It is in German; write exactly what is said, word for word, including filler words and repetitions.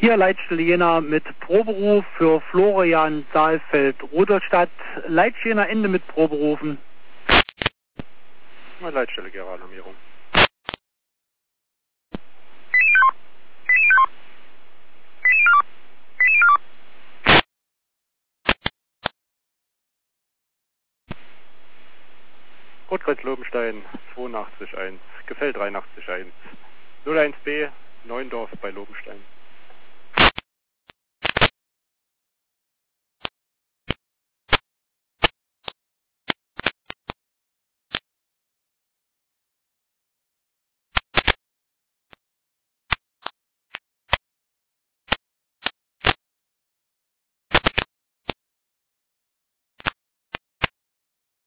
Hier Leitstelle Jena mit Proberuf für Florian Saalfeld, Rudolstadt. Leitstelle Jena Ende mit Proberufen. Leitstelle Gera-Alarmierung. Rotkreuz Lobenstein zweiundachtzig eins, Gefäll dreiundachtzig eins, null eins B, Neuendorf bei Lobenstein.